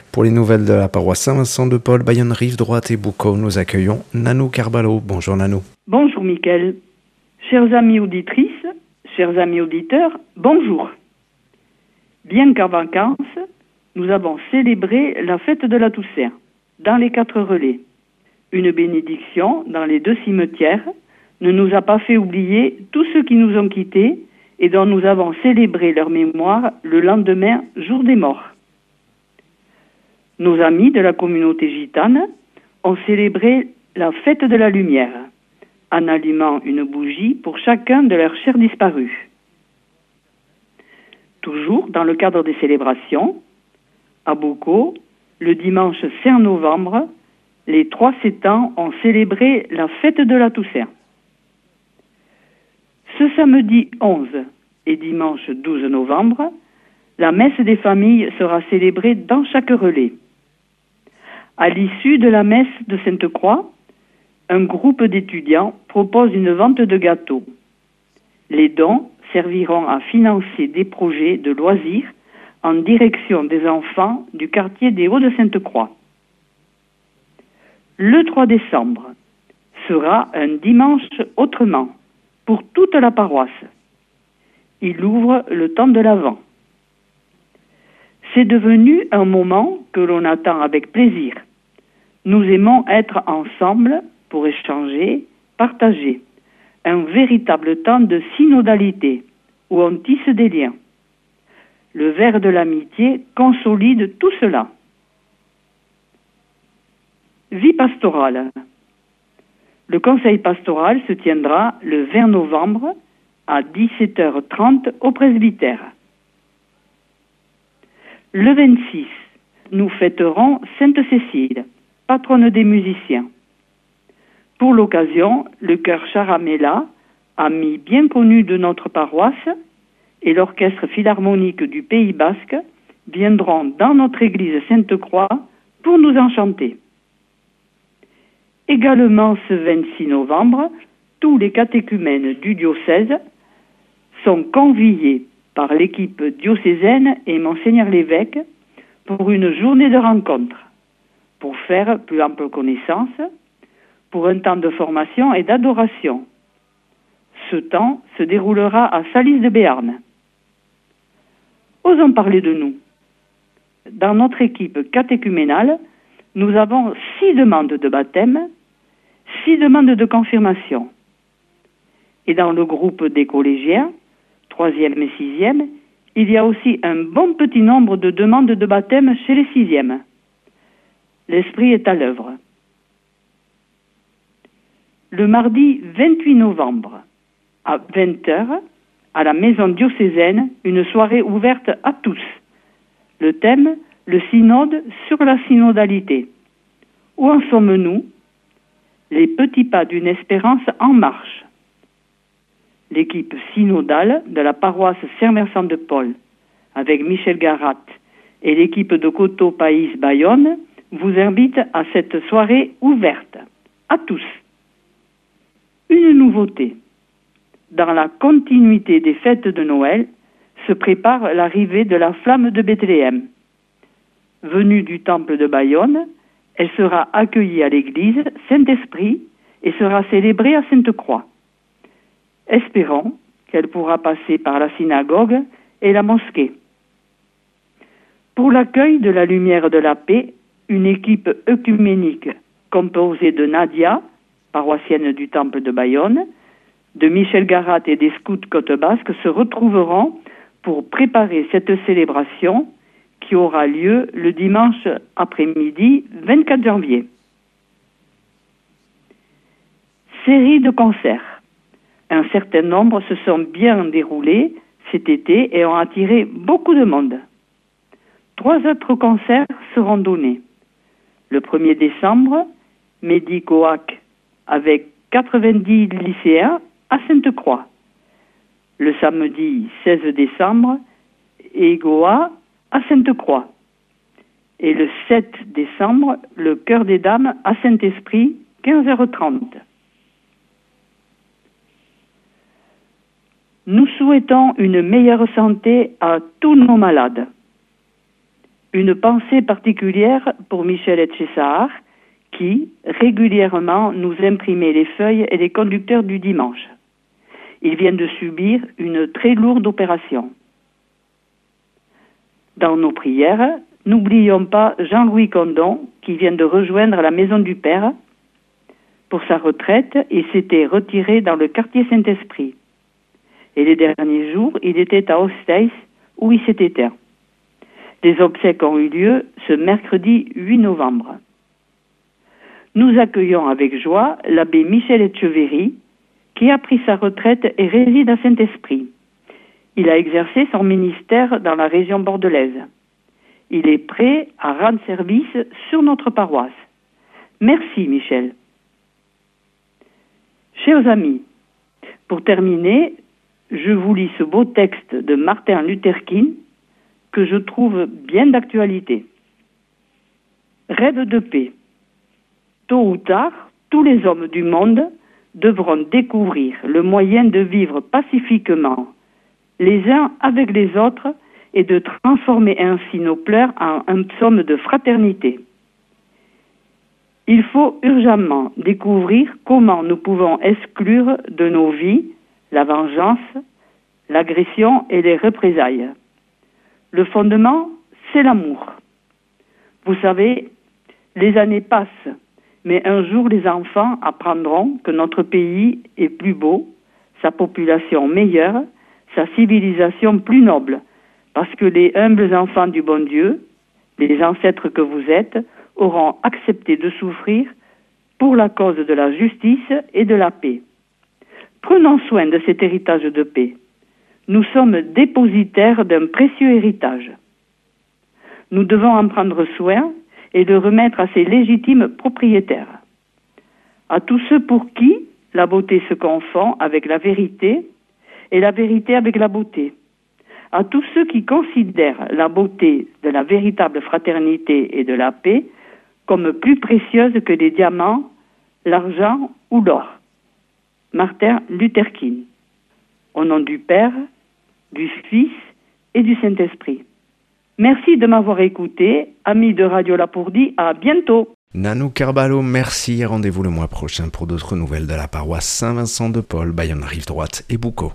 Pour les nouvelles de la paroisse Saint-Vincent de Paul, Bayonne, Rive-Droite et Boucau, nous accueillons Nanou Carballo. Bonjour Nanou. Bonjour Mickaël. Chers amis auditrices, chers amis auditeurs, bonjour. Bien qu'en vacances, nous avons célébré la fête de la Toussaint dans les 4 relais. Une bénédiction dans les 2 cimetières ne nous a pas fait oublier tous ceux qui nous ont quittés et dont nous avons célébré leur mémoire le lendemain, jour des morts. Nos amis de la communauté gitane ont célébré la fête de la lumière en allumant une bougie pour chacun de leurs chers disparus. Toujours dans le cadre des célébrations, à Boucau, le dimanche 5 novembre, les 3 sétans ont célébré la fête de la Toussaint. Ce samedi 11 et dimanche 12 novembre, la messe des familles sera célébrée dans chaque relais. À l'issue de la messe de Sainte-Croix, un groupe d'étudiants propose une vente de gâteaux. Les dons serviront à financer des projets de loisirs en direction des enfants du quartier des Hauts de Sainte-Croix. Le 3 décembre sera un dimanche autrement pour toute la paroisse. Il ouvre le temps de l'Avent. C'est devenu un moment que l'on attend avec plaisir. Nous aimons être ensemble pour échanger, partager. Un véritable temps de synodalité où on tisse des liens. Le verre de l'amitié consolide tout cela. Vie pastorale. Le conseil pastoral se tiendra le 20 novembre à 17h30 au presbytère. Le 26, nous fêterons Sainte Cécile, patronne des musiciens. Pour l'occasion, le chœur Charamela, ami bien connu de notre paroisse, et l'orchestre philharmonique du Pays Basque viendront dans notre église Sainte-Croix pour nous enchanter. Également ce 26 novembre, tous les catéchumènes du diocèse sont conviés par l'équipe diocésaine et Monseigneur l'évêque pour une journée de rencontre, pour faire plus ample connaissance, pour un temps de formation et d'adoration. Ce temps se déroulera à Salis de Béarn. Osons parler de nous. Dans notre équipe catéchuménale, nous avons 6 demandes de baptême, 6 demandes de confirmation. Et dans le groupe des collégiens, 3e et 6e, il y a aussi un bon petit nombre de demandes de baptême chez les 6e. L'esprit est à l'œuvre. Le mardi 28 novembre, à 20h, à la maison diocésaine, une soirée ouverte à tous. Le thème, le synode sur la synodalité. Où en sommes-nous? Les petits pas d'une espérance en marche. L'équipe synodale de la paroisse Saint-Vincent de Paul, avec Michel Garat, et l'équipe de Coteau Pays Bayonne, vous invite à cette soirée ouverte à tous. Une nouveauté. Dans la continuité des fêtes de Noël, se prépare l'arrivée de la flamme de Bethléem. Venue du temple de Bayonne, elle sera accueillie à l'église Saint-Esprit et sera célébrée à Sainte-Croix. Espérons qu'elle pourra passer par la synagogue et la mosquée. Pour l'accueil de la lumière de la paix, une équipe œcuménique composée de Nadia, paroissienne du temple de Bayonne, de Michel Garat et des scouts Côte Basque se retrouveront pour préparer cette célébration qui aura lieu le dimanche après-midi 24 janvier. Série de concerts. Un certain nombre se sont bien déroulés cet été et ont attiré beaucoup de monde. 3 autres concerts seront donnés. Le 1er décembre, Mehdi Coac avec 90 lycéens à Sainte-Croix. Le samedi 16 décembre, Egoa à Sainte-Croix. Et le 7 décembre, le Chœur des Dames à Saint-Esprit, 15h30. Nous souhaitons une meilleure santé à tous nos malades. Une pensée particulière pour Michel Etchessahar, qui, régulièrement, nous imprimait les feuilles et les conducteurs du dimanche. Il vient de subir une très lourde opération. Dans nos prières, n'oublions pas Jean-Louis Condon, qui vient de rejoindre la Maison du Père pour sa retraite et s'était retiré dans le quartier Saint-Esprit. Et les derniers jours, il était à Osteiz, où il s'est éteint. Les obsèques ont eu lieu ce mercredi 8 novembre. Nous accueillons avec joie l'abbé Michel Etcheverry, qui a pris sa retraite et réside à Saint-Esprit. Il a exercé son ministère dans la région bordelaise. Il est prêt à rendre service sur notre paroisse. Merci Michel. Chers amis, pour terminer, je vous lis ce beau texte de Martin Luther King que je trouve bien d'actualité. Rêve de paix. Tôt ou tard, tous les hommes du monde devront découvrir le moyen de vivre pacifiquement les uns avec les autres et de transformer ainsi nos pleurs en un psaume de fraternité. Il faut urgemment découvrir comment nous pouvons exclure de nos vies la vengeance, l'agression et les représailles. Le fondement, c'est l'amour. Vous savez, les années passent, mais un jour les enfants apprendront que notre pays est plus beau, sa population meilleure, sa civilisation plus noble, parce que les humbles enfants du bon Dieu, les ancêtres que vous êtes, auront accepté de souffrir pour la cause de la justice et de la paix. Prenons soin de cet héritage de paix. Nous sommes dépositaires d'un précieux héritage. Nous devons en prendre soin et le remettre à ses légitimes propriétaires. À tous ceux pour qui la beauté se confond avec la vérité et la vérité avec la beauté. À tous ceux qui considèrent la beauté de la véritable fraternité et de la paix comme plus précieuse que les diamants, l'argent ou l'or. Martin Luther King. Au nom du Père, du Fils et du Saint-Esprit. Merci de m'avoir écouté, amis de Radio Lapourdie, à bientôt. Nanou Carballo, merci et rendez-vous le mois prochain pour d'autres nouvelles de la paroisse Saint-Vincent de Paul, Bayonne Rive Droite et Boucau.